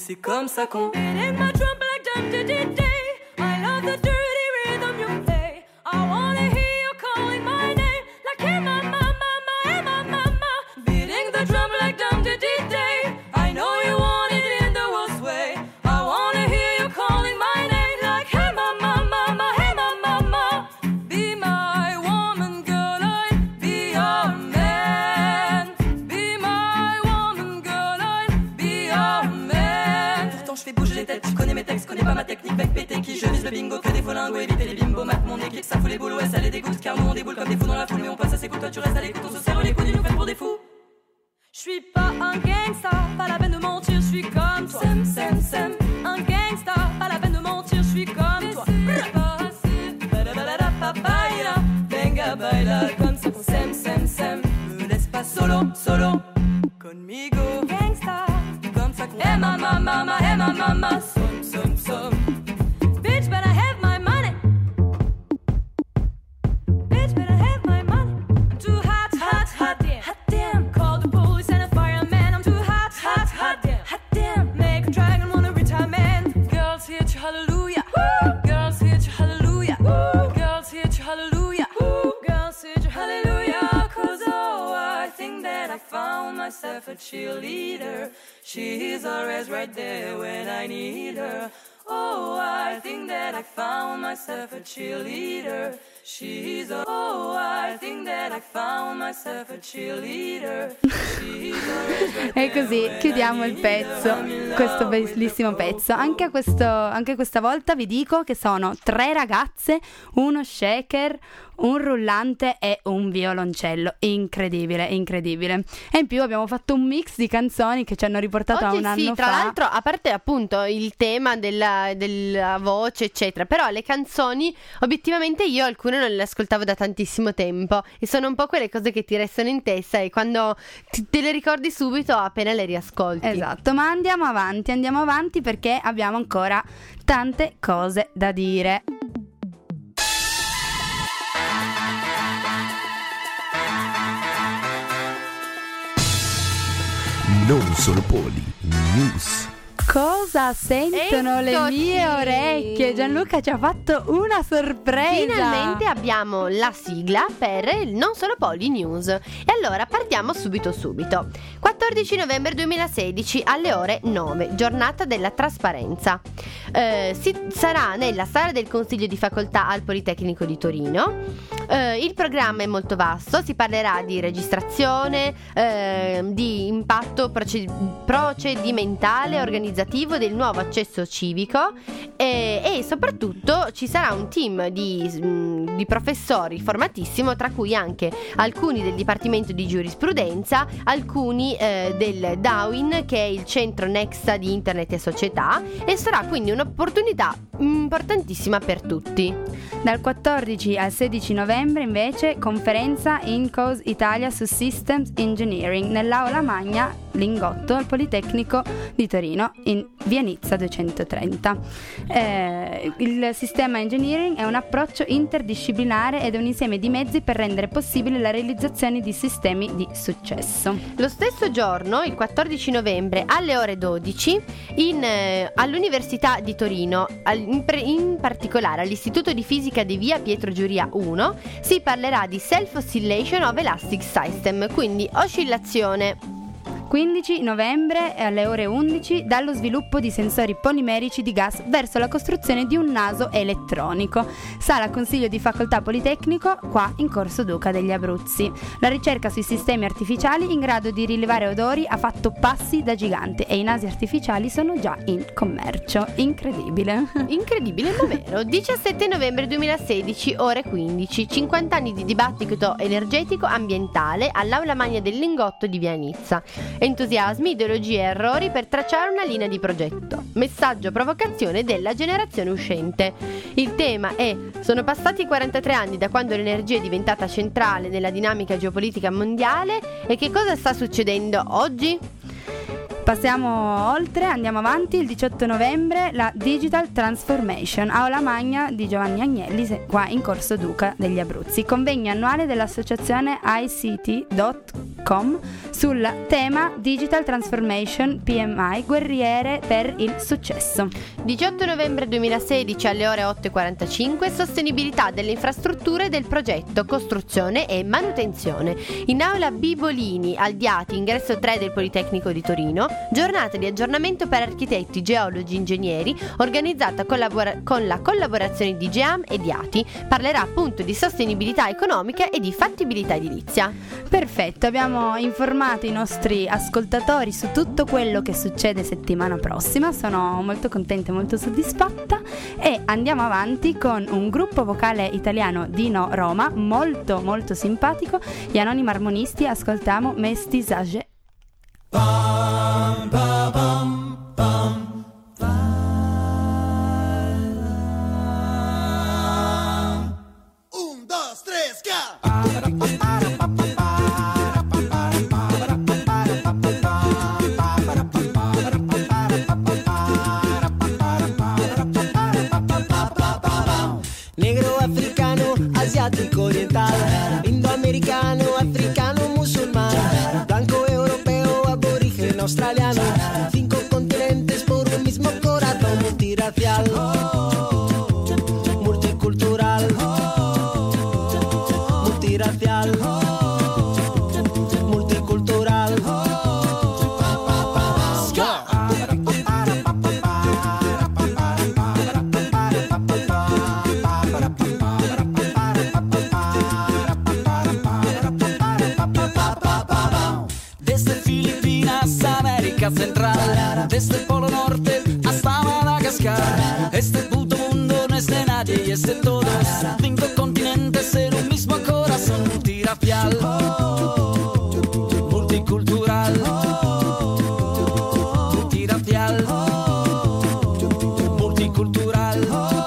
c'est comme ça qu'on beating my drum like dum dum dum dum. I love the dirty rhythm you play. I wanna hear you calling my name like hey mama mama hey mama mama. Beating the drum like dum dum dum dum. I know you want it in the worst way. I wanna hear you calling my name like hey mama mama hey mama mama. Be my woman girl, I'll be your man. Be my woman girl, I'll be your man. Pourtant je fais bouger les têtes, tu connais mes textes, connais pas ma technique, bec pété qui je vise le bingo, que des faux lingots, éviter les bimbos, mat mon équipe, ça fout les boules, ouais ça les dégoûte, car nous on déboule comme des fous dans la foule, mais on passe à ses coups, toi tu restes à l'écoute, on se serre les coudes, ils nous prennent pour des fous. Je suis pas un gangsta, pas la peine de mentir, je suis comme toi. Sem, sem, sem, un gangsta, pas la peine de mentir, je suis comme toi. Venga baila, comme ça qu'on s'aime, s'aime, s'aime. Me laisse pas solo, solo, conmigo. Gangsta, comme ça qu'on aime, mama, mama, hey mama, mama, som, som, som. Bitch, better have my money. Bitch, better have my money. I'm too hot, hot, hot, damn, hot damn. Call the police and a fireman. I'm too hot, hot, hot, damn, hot damn. Make a dragon wanna retire man. Girls hit you hallelujah. Woo. Girls hit you hallelujah. Woo. Girls hit you hallelujah. Woo. Girls hit you hallelujah. Cause oh, I think that I found myself a cheerleader. She's always right there when I need her. Oh, I think that I found myself a cheerleader. She's a oh, I think that I found myself a cheerleader. She's always right there. E così chiudiamo il pezzo, questo bellissimo pezzo. Anche, a questo, anche questa volta vi dico che sono tre ragazze, uno shaker, un rullante e un violoncello. Incredibile, incredibile. E in più abbiamo fatto un mix di canzoni che ci hanno riportato Oggi a un anno sì, fa. tra l'altro, a parte appunto il tema della, della voce eccetera, però le canzoni obiettivamente io alcune non le ascoltavo da tantissimo tempo e sono un po' quelle cose che ti restano in testa e quando ti, te le ricordi subito appena le riascolti. Esatto, ma andiamo avanti, andiamo avanti perché abbiamo ancora tante cose da dire. Non solo poli, news. Cosa sentono Eccoci. le mie orecchie? Gianluca ci ha fatto una sorpresa. Finalmente abbiamo la sigla per il Non Solo Poli News. E allora partiamo subito subito. quattordici novembre duemilasedici alle ore nove, giornata della trasparenza. Eh, si, sarà nella sala del Consiglio di Facoltà al Politecnico di Torino. Eh, il programma è molto vasto, si parlerà di registrazione, eh, di impatto proced- procedimentale, organizzativo del nuovo accesso civico e, e soprattutto ci sarà un team di, di professori formatissimo, tra cui anche alcuni del Dipartimento di Giurisprudenza, alcuni eh, del DAWIN, che è il centro Nexa di Internet e Società, e sarà quindi un'opportunità importantissima per tutti. Dal quattordici al sedici novembre invece conferenza INCOS Italia su Systems Engineering nell'Aula Magna Lingotto al Politecnico di Torino in via Nizza duecentotrenta. Eh, il sistema engineering è un approccio interdisciplinare ed è un insieme di mezzi per rendere possibile la realizzazione di sistemi di successo. Lo stesso giorno, il quattordici novembre alle ore dodici, in, eh, all'Università di Torino, al, in, pre, in particolare all'Istituto di Fisica di via Pietro Giuria uno, si parlerà di Self-Oscillation of Elastic System, quindi oscillazione. quindici novembre alle ore undici, dallo sviluppo di sensori polimerici di gas verso la costruzione di un naso elettronico. Sala Consiglio di Facoltà Politecnico, qua in Corso Duca degli Abruzzi. La ricerca sui sistemi artificiali in grado di rilevare odori ha fatto passi da gigante e i nasi artificiali sono già in commercio. Incredibile. Incredibile ma vero. diciassette novembre duemilasedici, ore quindici, cinquanta anni di dibattito energetico ambientale all'Aula Magna del Lingotto di via Nizza. Entusiasmi, ideologie e errori per tracciare una linea di progetto. Messaggio provocazione della generazione uscente. Il tema è: sono passati quarantatré anni da quando l'energia è diventata centrale nella dinamica geopolitica mondiale e che cosa sta succedendo oggi? Passiamo oltre, andiamo avanti. Il diciotto novembre la Digital Transformation, Aula Magna di Giovanni Agnelli, qua in Corso Duca degli Abruzzi. Convegno annuale dell'associazione I C T punto com sul tema Digital Transformation P M I, guerriere per il successo. diciotto novembre duemilasedici alle ore otto e quarantacinque, sostenibilità delle infrastrutture del progetto, costruzione e manutenzione. In aula Bibolini al Diati, ingresso tre del Politecnico di Torino, giornata di aggiornamento per architetti, geologi, ingegneri, organizzata collabora- con la collaborazione di GEAM e Diati. Parlerà appunto di sostenibilità economica e di fattibilità edilizia. Perfetto, abbiamo informato i nostri ascoltatori su tutto quello che succede settimana prossima. Sono molto contenta e molto soddisfatta e andiamo avanti con un gruppo vocale italiano di No Roma molto molto simpatico, gli Anonimi Armonisti. Ascoltiamo Mestizaje. Bam, ba, bam, bam. Un, dos, tres, negro, africano, asiático, oriental, indoamericano, africano, musulmán, blanco, europeo, aborigen, australiano, cinco continentes por un mismo corazón, multirracial, multicultural, multirracial, multicultural. Desde Filipinas, América Central, desde el Polo Norte hasta Madagascar. Este puto mundo no es de nadie y es de todos. Cinco continentes en un mismo corazón, multirracial, multicultural, multirracial, multicultural.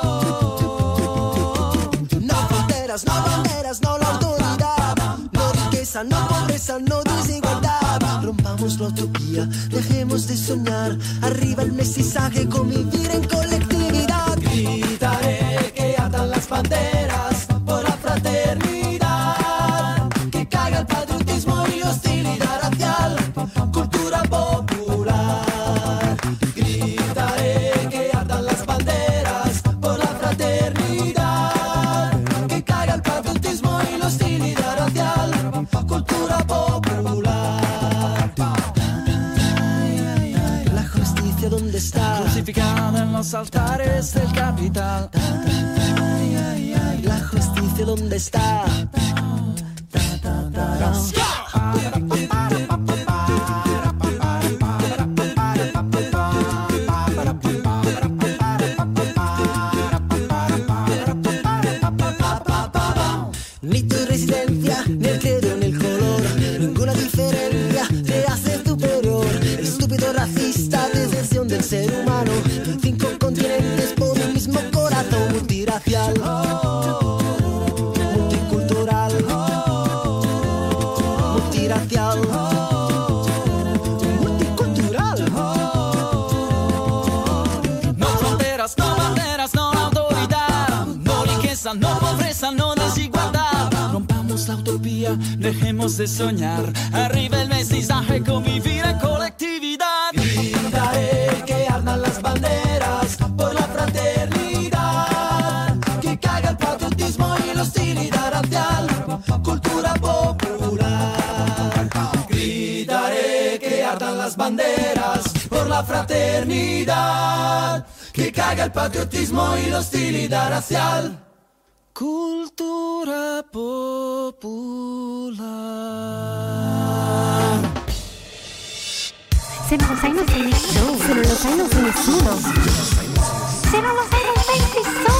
No fronteras, no banderas, no la autoridad, no riqueza, no pobreza, no desigualdad. Rompamos la utopía, dejemos de soñar. Arriba el mestizaje, convivir en colectividad. Gritaré que ardan las banderas por la fraternidad, que caiga el patriotismo y la hostilidad racial, cultura popular. Gritaré que ardan las banderas por la fraternidad, que caiga el patriotismo y la hostilidad racial, cultura popular. La justicia, ¿dónde está? Crucificada en los altares del capital. La justicia, ¿dónde está? Ni tu residencia, ni el credo, ni el color, ninguna diferencia te hace superior. Estúpido racista, desección del ser humano. Cinco continentes por un mismo corazón, multirracial, multicultural, multirracial, multicultural. No fronteras, no banderas, no autoridad, no riqueza, no pobreza, no desigualdad. Rompamos la utopía, dejemos de soñar. Arriba el mestizaje, convivir en colectividad. Gritaré que ardan las banderas por la fraternidad, que caiga el patriotismo y la hostilidad racial, cultura popular. Gritaré que ardan las banderas por la fraternidad, que caiga el patriotismo y la hostilidad racial, cultura popular. Se non lo sai non sei nessuno. Se non lo sai non sei nessuno. Se non lo sai non sei nessuno.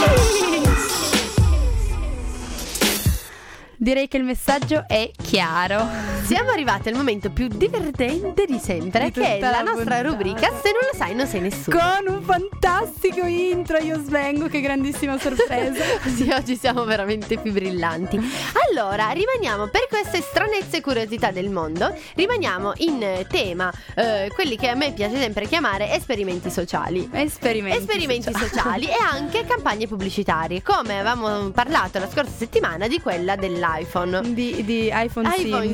Direi che il messaggio è chiaro. Siamo arrivati al momento più divertente di sempre, Di che è tutta la la nostra puntata. rubrica Se non lo sai non sei nessuno. Con un fantastico intro, io svengo, che grandissima sorpresa. Sì, oggi siamo veramente più brillanti. Allora, rimaniamo per queste stranezze e curiosità del mondo. Rimaniamo in tema, eh, quelli che a me piace sempre chiamare esperimenti sociali. Esperimenti, Esperimenti sociali e anche campagne pubblicitarie, come avevamo parlato la scorsa settimana di quella dell'iPhone. Di, di iPhone, iPhone Sim. Sim.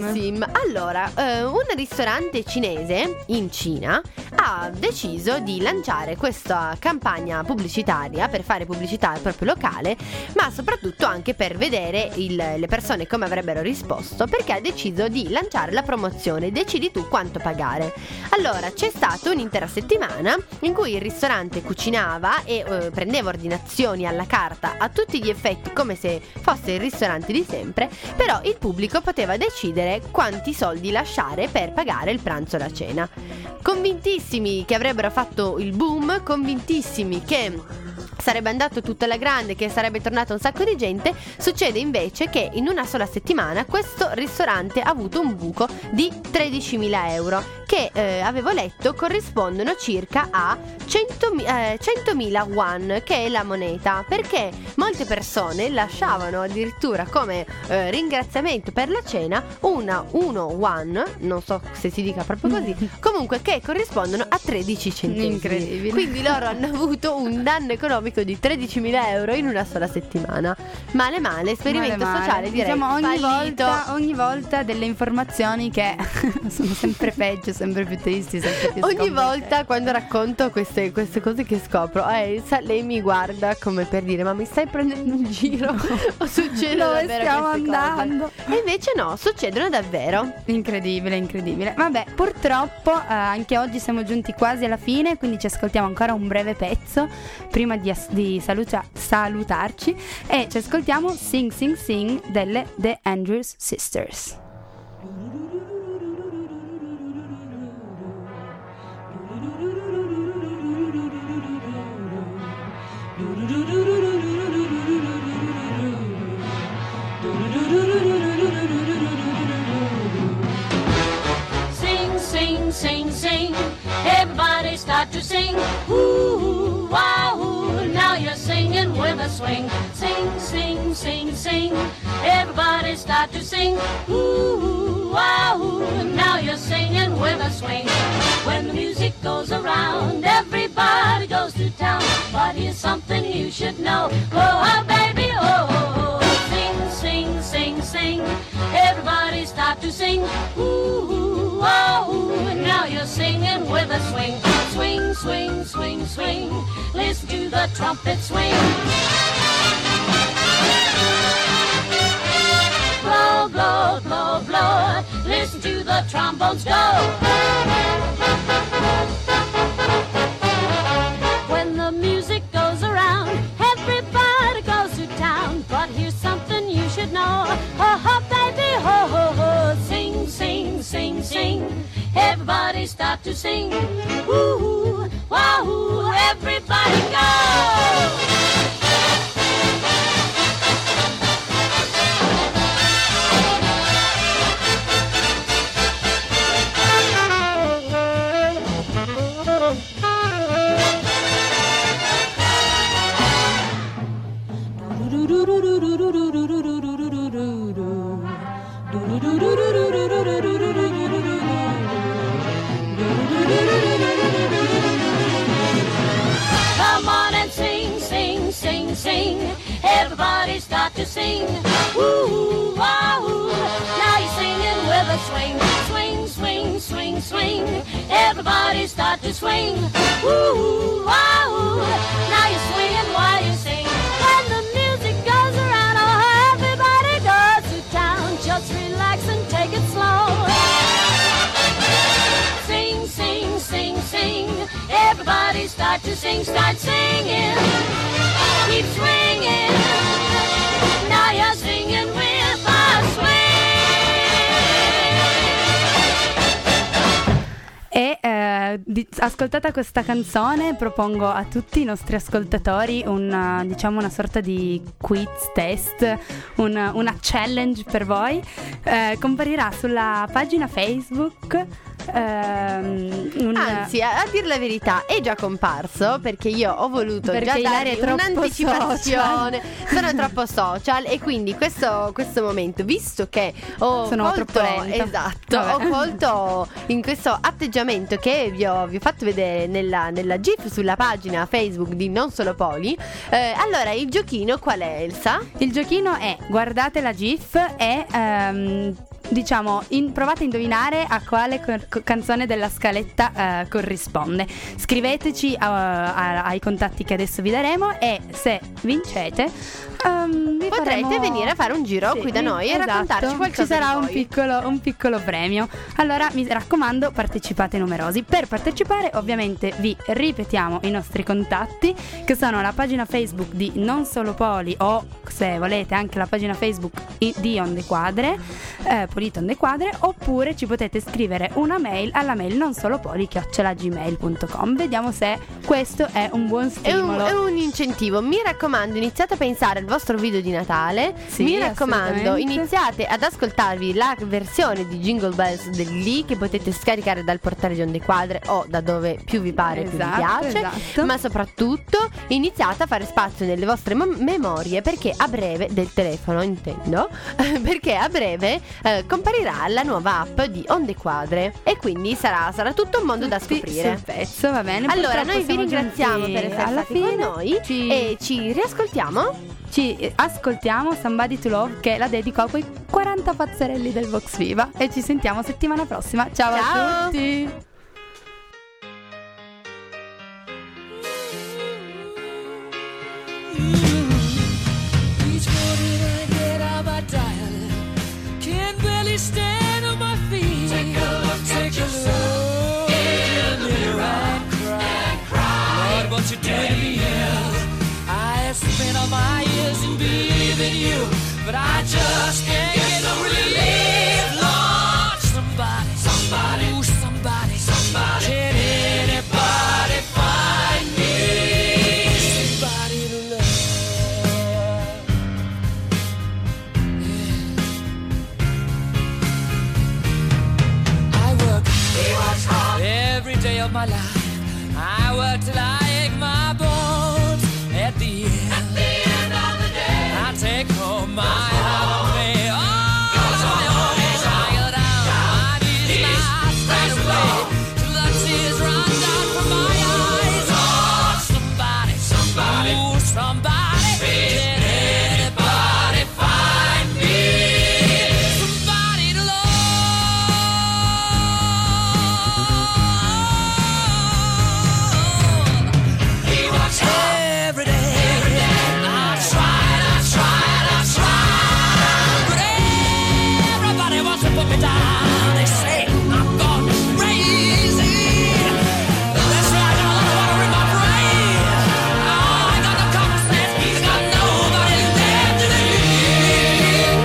allora, eh, un ristorante cinese in Cina ha deciso di lanciare questa campagna pubblicitaria per fare pubblicità al proprio locale, ma soprattutto anche per vedere il, le persone come avrebbero risposto, perché ha deciso di lanciare la promozione Decidi tu quanto pagare. Allora, c'è stata un'intera settimana in cui il ristorante cucinava e eh, prendeva ordinazioni alla carta, a tutti gli effetti come se fosse il ristorante di sempre, però il pubblico poteva decidere quanti soldi lasciare per pagare il pranzo o la cena. Convintissimi che avrebbero fatto il boom, convintissimi che sarebbe andato tutto alla grande, che sarebbe tornato un sacco di gente, succede invece che in una sola settimana questo ristorante ha avuto un buco di tredicimila euro, che eh, avevo letto corrispondono circa a centomila yuan, che è la moneta, perché molte persone lasciavano addirittura come eh, ringraziamento per la cena una uno yuan, non so se si dica proprio così, comunque che corrispondono a tredici centesimi. Incredibile. Quindi loro hanno avuto un danno economico di tredicimila euro in una sola settimana. Male male, esperimento Male, male. sociale, direi Diciamo ogni fallito. volta, ogni volta delle informazioni che sono sempre peggio, sempre più tristi, sempre più Ogni sconvolgenti. volta quando racconto queste, queste cose che scopro, eh, Elsa, lei mi guarda come per dire: ma mi stai prendendo in giro? O succede Dove davvero stiamo queste andando? cose? E invece no, succedono davvero. Incredibile, incredibile. Vabbè, purtroppo eh, anche oggi siamo giunti quasi alla fine, quindi ci ascoltiamo ancora un breve pezzo prima di, as- di saluta- salutarci, e ci ascoltiamo Sing Sing Sing delle The Andrews Sisters. Sing, sing, sing, sing. Everybody start to sing. Ooh, wow, ooh. Now you're singing with a swing. Sing, sing, sing, sing. Everybody start to sing. Ooh, wow, ooh. Now you're singing with a swing. When the music goes around, everybody goes to town. But here's something you should know. Oh, oh baby, oh, oh, oh. Sing, sing, sing, sing. Everybody start to sing. Ooh, oh, ooh. Now you're singing with a swing. Swing, swing, swing, swing. Listen to the trumpet swing. Blow, blow, blow, blow. Listen to the trombones go. When the music goes around, everybody goes to town. But here's something you should know. Oh, oh baby, ho, ho, ho. Sing, sing, sing, sing. Everybody start to sing. Ooh, wahoo, everybody go. Come on and sing, sing, sing, sing. Everybody start to sing. Ooh, wahoo. Now you're singing with a swing. Swing, swing, swing, swing. Everybody start to swing. Ooh, wahoo. Now you're swinging while you sing. When the music goes around, oh, everybody goes to town. Just relax and take it slow. Sing, sing, sing, sing. Everybody start to sing, start singing. Keep swinging. Now you're singing with a swing. E eh, di- ascoltata questa canzone, propongo a tutti i nostri ascoltatori una, diciamo una sorta di quiz test, un- una challenge per voi. Eh, comparirà sulla pagina Facebook. ehm, un- Anzi, a, a dir la verità, è già comparso, perché io ho voluto Perché già Ilaria darvi è troppo un'anticipazione. Sono troppo social, e quindi questo, questo momento, visto che ho Sono colto, troppo lenta. esatto, Vabbè. ho colto in questo atteggiamento che vi ho, vi ho fatto vedere nella, nella GIF sulla pagina Facebook di Non Solo Poli. Eh, allora, il giochino qual è, Elsa? Il giochino è: guardate la GIF e ehm, diciamo, in, provate a indovinare a quale cor- co- canzone della scaletta eh, corrisponde. Scriveteci uh, a- ai contatti che adesso vi daremo e se vincete um, vi potrete faremo... venire a fare un giro Sì, qui da noi e esatto. raccontarci qualcosa. Ci sarà di un voi. piccolo, un piccolo premio. Allora mi raccomando, partecipate numerosi. Per partecipare ovviamente vi ripetiamo i nostri contatti, che sono la pagina Facebook di Non Solo Poli, o se volete anche la pagina Facebook i- di Onde Quadre, eh, Polito Onde Quadre, oppure ci potete scrivere una mail alla mail nonsolopoli chiocciola gmail punto com. Vediamo se questo è un buon È un, stimolo. è un incentivo. Mi raccomando, iniziate a pensare al vostro video di Natale. Sì, Mi raccomando, assolutamente. iniziate ad ascoltarvi la versione di Jingle Bells del Lee, che potete scaricare dal portale di Onde Quadre o da dove più vi pare, più vi Esatto, piace. esatto. Ma soprattutto iniziate a fare spazio nelle vostre mem- memorie, perché a breve, del telefono intendo, perché a breve eh, comparirà la nuova app di Onde Quadre e quindi sarà, sarà tutto un mondo da Tutti scoprire. sul pezzo, va bene. Allora, Purtroppo noi vi siamo ringraziamo giunti per essere alla stati fine. con noi Ci- e ci riascoltiamo. Ci ascoltiamo Somebody to Love, che la dedico a quei quaranta pazzerelli del Vox Viva, e ci sentiamo settimana prossima. Ciao, Ciao. a tutti. Each morning I get out my dial, can't barely stand on my feet. Take a look Take at yourself in the mirror and cry. Lord, what you did to me. I have spent all my years in believing you, but I just can't get no relief. Lord, somebody, somebody, ooh, somebody, somebody. Can anybody find me somebody to love? I work hard every day of my life. I work till I ache my bones. At the end, At the end of the day, I take home my half pay. Oh, my own trial down, my knees, my straight away, till the tears run down from my eyes. Oh, somebody, somebody, ooh, somebody, can anybody find me somebody to love? He works hard every day. I tried, I tried, I tried, but everybody wants to put me down. They say I'm gone crazy. That's right, I don't want to in my brain. Oh, I got no common sense. I got nobody left to leave.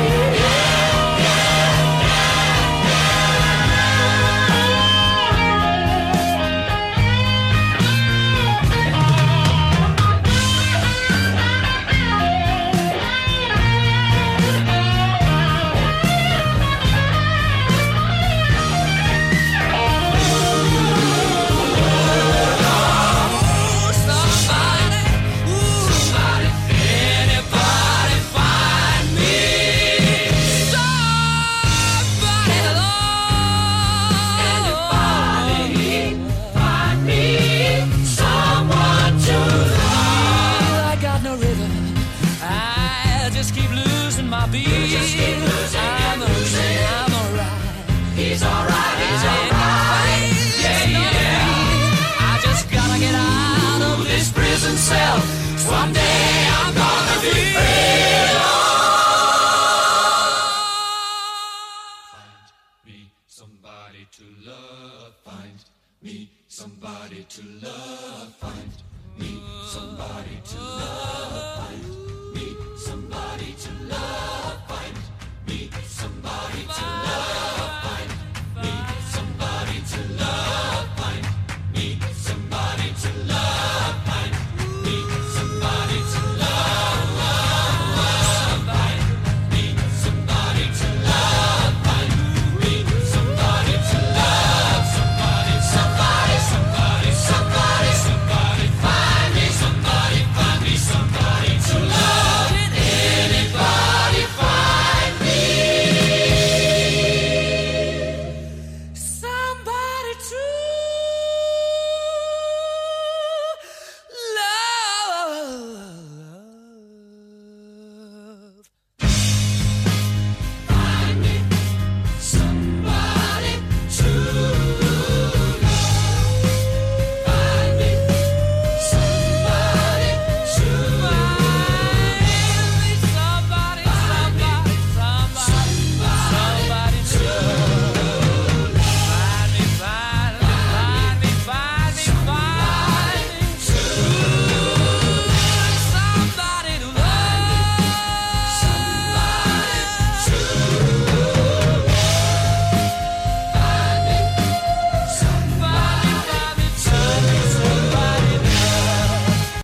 Somebody, ooh, somebody, anybody find me somebody to love? Anybody find me someone to love? I got no rhythm. I just keep losing my beat. I'm losing. I'm alright. He's alright. He's alright. Yeah, yeah. I just gotta get out of this prison cell. Someday I'm gonna be free. Find me somebody to love. Find me somebody to love. Find me somebody to love.